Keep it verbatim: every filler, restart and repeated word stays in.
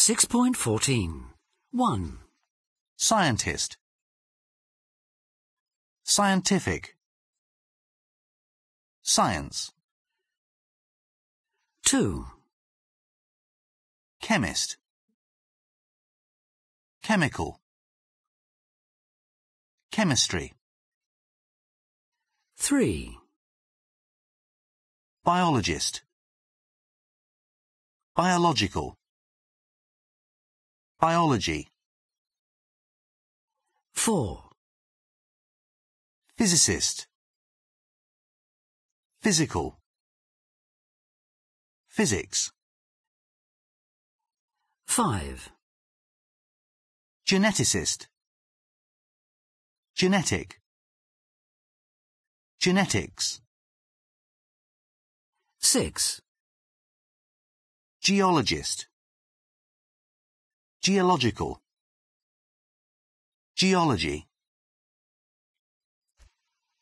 six point fourteen. one. Scientist. Scientific. Science. two. Chemist. Chemical. Chemistry. three. Biologist. Biological. Biology. four. Physicist. Physical. Physics. five. Geneticist. Genetic. Genetics. six. Geologist. Geological. Geology.